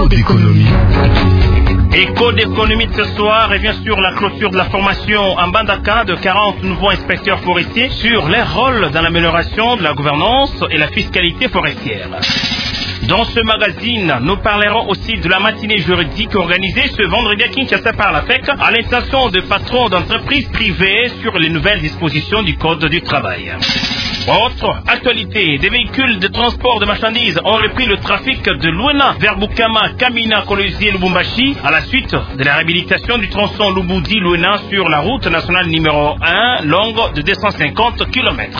Écho d'économie. Écho d'économie de ce soir revient sur la clôture de la formation en Mbandaka de 40 nouveaux inspecteurs forestiers sur leur rôle dans l'amélioration de la gouvernance et la fiscalité forestière. Dans ce magazine, nous parlerons aussi de la matinée juridique organisée ce vendredi à Kinshasa par la FEC à l'intention de patrons d'entreprises privées sur les nouvelles dispositions du Code du travail. Autre actualité, des véhicules de transport de marchandises ont repris le trafic de Luena vers Bukama, Kamina, Kolwezi et Lubumbashi à la suite de la réhabilitation du tronçon Lubudi-Luena sur la route nationale numéro 1, longue de 250 km.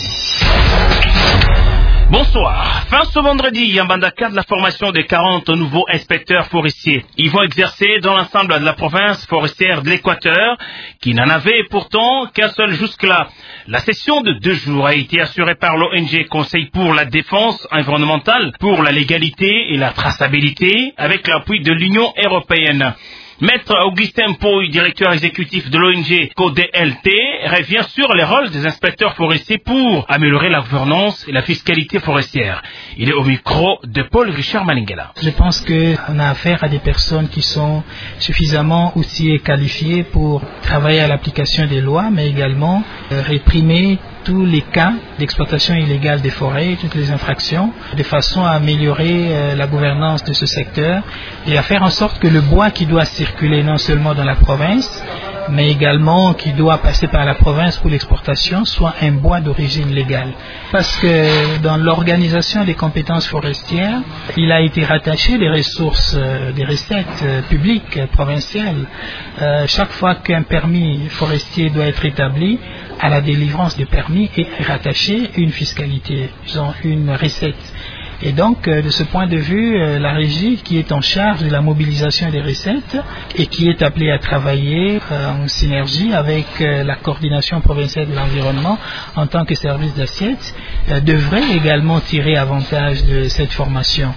Bonsoir. Fin ce vendredi, en Mbandaka de la formation de 40 nouveaux inspecteurs forestiers. Ils vont exercer dans l'ensemble de la province forestière de l'Équateur, qui n'en avait pourtant qu'un seul jusque-là. La session de 2 jours a été assurée par l'ONG Conseil pour la défense environnementale, pour la légalité et la traçabilité, avec l'appui de l'Union européenne. Maître Augustin Pouy, directeur exécutif de l'ONG CODLT, revient sur les rôles des inspecteurs forestiers pour améliorer la gouvernance et la fiscalité forestière. Il est au micro de Paul Richard Malingela. Je pense qu'on a affaire à des personnes qui sont suffisamment outillées et qualifiées pour travailler à l'application des lois, mais également réprimer tous les cas d'exploitation illégale des forêts, toutes les infractions, de façon à améliorer la gouvernance de ce secteur et à faire en sorte que le bois qui doit circuler non seulement dans la province, mais également qui doit passer par la province pour l'exportation, soit un bois d'origine légale. Parce que dans l'organisation des compétences forestières, il a été rattaché des ressources, des recettes publiques provinciales. Chaque fois qu'un permis forestier doit être établi, à la délivrance des permis est rattachée une fiscalité, disons une recette. Et donc, de ce point de vue, la régie qui est en charge de la mobilisation des recettes et qui est appelée à travailler en synergie avec la coordination provinciale de l'environnement en tant que service d'assiette, devrait également tirer avantage de cette formation.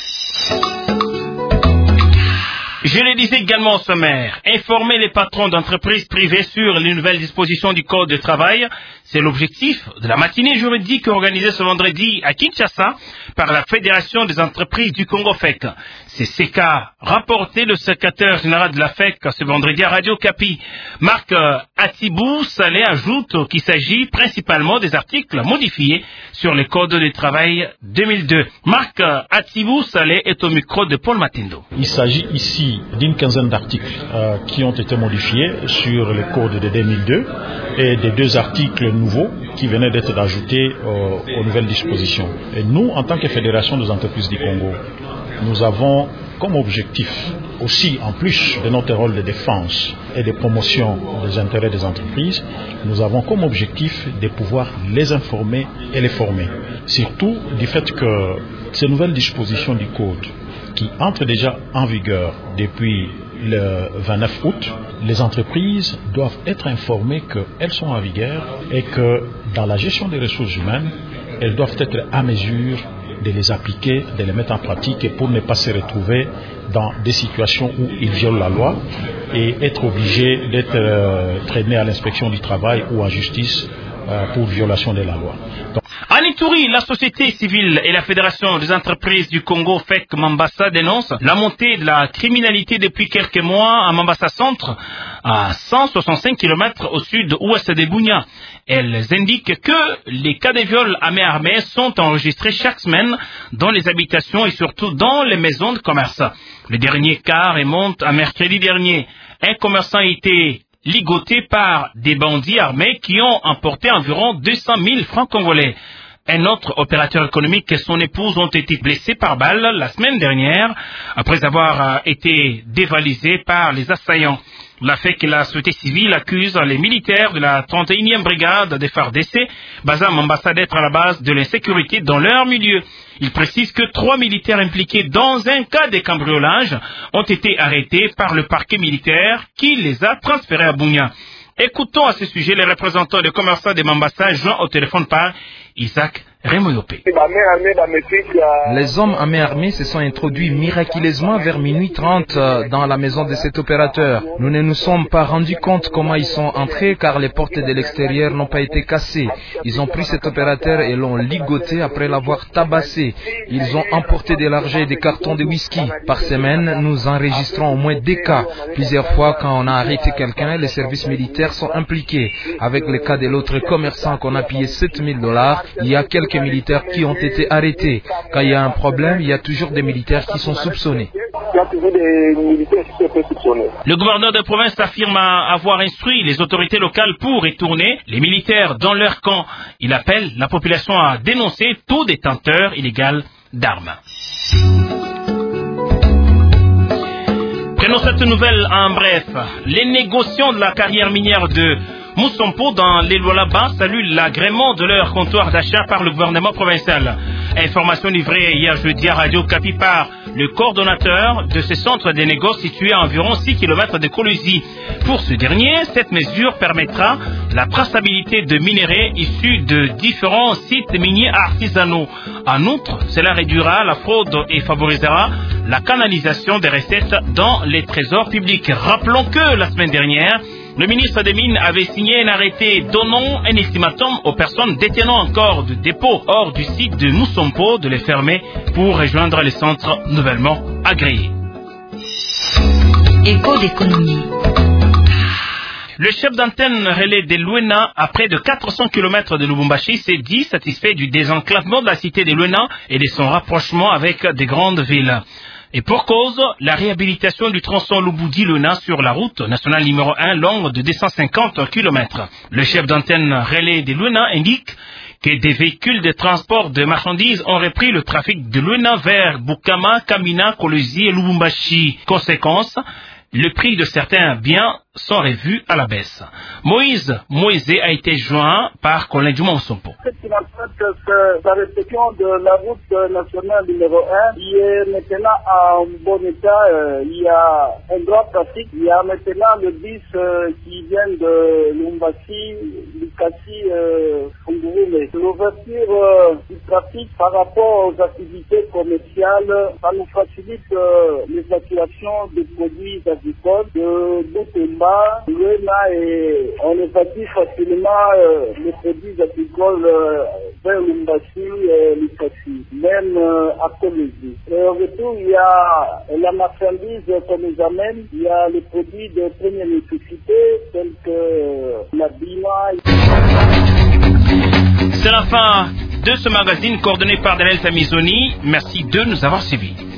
Je le disais également au sommaire, informer les patrons d'entreprises privées sur les nouvelles dispositions du Code du travail, c'est l'objectif de la matinée juridique organisée ce vendredi à Kinshasa par la Fédération des entreprises du Congo FEC. C'est ce qu'a rapporté le secrétaire général de la FEC ce vendredi à Radio Kapi. Marc Atibou Salé ajoute qu'il s'agit principalement des articles modifiés sur le Code du travail 2002. Marc Atibou Salé est au micro de Paul Matendo. Il s'agit ici d'une quinzaine d'articles qui ont été modifiés sur le Code de 2002 et des 2 articles nouveaux qui venaient d'être ajoutés aux nouvelles dispositions. Et nous, en tant que Fédération des entreprises du Congo, nous avons comme objectif, aussi en plus de notre rôle de défense et de promotion des intérêts des entreprises, nous avons comme objectif de pouvoir les informer et les former. Surtout du fait que ces nouvelles dispositions du Code qui entrent déjà en vigueur depuis le 29 août, les entreprises doivent être informées qu'elles sont en vigueur et que dans la gestion des ressources humaines, elles doivent être à mesure de les appliquer, de les mettre en pratique et pour ne pas se retrouver dans des situations où ils violent la loi et être obligés d'être traînés à l'inspection du travail ou en justice pour violation de la loi. En Ituri, la société civile et la Fédération des entreprises du Congo FEC Mambasa dénoncent la montée de la criminalité depuis quelques mois à Mambasa Centre, à 165 km au sud-ouest de Bunia. Elles indiquent que les cas de viol à main armée sont enregistrés chaque semaine dans les habitations et surtout dans les maisons de commerce. Le dernier cas remonte à mercredi dernier. Un commerçant a été ligoté par des bandits armés qui ont emporté environ 200 000 francs congolais. Un autre opérateur économique et son épouse ont été blessés par balle la semaine dernière après avoir été dévalisés par les assaillants. La FEC et la société civile accusent les militaires de la 31e brigade des FARDC, basée à Mambasa, d'être à la base de l'insécurité dans leur milieu. Ils précisent que 3 militaires impliqués dans un cas de cambriolage ont été arrêtés par le parquet militaire qui les a transférés à Bunia. Écoutons à ce sujet les représentants des commerçants de Mambasa, joints au téléphone par Isaac Raymond Yopé. Les hommes à main armée se sont introduits miraculeusement vers minuit 30 dans la maison de cet opérateur. Nous ne nous sommes pas rendus compte comment ils sont entrés car les portes de l'extérieur n'ont pas été cassées. Ils ont pris cet opérateur et l'ont ligoté après l'avoir tabassé. Ils ont emporté de l'argent et des cartons de whisky. Par semaine, nous enregistrons au moins 2 cas. Plusieurs fois, quand on a arrêté quelqu'un, les services militaires sont impliqués. Avec le cas de l'autre commerçant qu'on a payé $7,000, il y a quelques militaires qui ont été arrêtés. Quand il y a un problème, il y a toujours des militaires qui sont soupçonnés. Le gouverneur de province affirme avoir instruit les autorités locales pour retourner les militaires dans leur camp. Il appelle la population à dénoncer tout détenteur illégal d'armes. Prenons cette nouvelle en bref. Les négociants de la carrière minière de Moussampo dans les Lualaba saluent l'agrément de leur comptoir d'achat par le gouvernement provincial. Information livrée hier jeudi à Radio Kapi par le coordonnateur de ce centre de négoce situé à environ 6 km de Kolwezi. Pour ce dernier, cette mesure permettra la traçabilité de minerais issus de différents sites miniers artisanaux. En outre, cela réduira la fraude et favorisera la canalisation des recettes dans les trésors publics. Rappelons que la semaine dernière, le ministre des Mines avait signé un arrêté donnant un ultimatum aux personnes détenant encore de dépôts hors du site de Moussampo de les fermer pour rejoindre les centres nouvellement agréés. Écho d'économie. Le chef d'antenne relais de Luena, à près de 400 km de Lubumbashi, s'est dit satisfait du désenclavement de la cité de Luena et de son rapprochement avec des grandes villes. Et pour cause, la réhabilitation du tronçon Lubudi-Luena sur la route nationale numéro 1 longue de 250 km. Le chef d'antenne relais de Luena indique que des véhicules de transport de marchandises ont repris le trafic de Luena vers Bukama, Kamina, Kolwezi et Lubumbashi. Conséquence, le prix de certains biens sont revus à la baisse. Moïse a été joint par Colin Juma Moussampo. C'est la réception de la route nationale numéro 1 qui est maintenant en bon état. Il y a un grand trafic. Il y a maintenant le bus qui vient de Lubumbashi, Likasi, Funguru. L'ouverture du trafic par rapport aux activités commerciales, ça nous facilite l'évacuation des produits agricoles de Boutemba, Luena, et on évacue facilement les produits agricoles vers Lubumbashi et Likasi, même à Kolwezi. Et au retour, il y a la marchandise qu'on nous amène, il y a les produits de première nécessité tels que la bima. C'est la fin de ce magazine coordonné par Daniel Tamizoni. Merci de nous avoir suivis.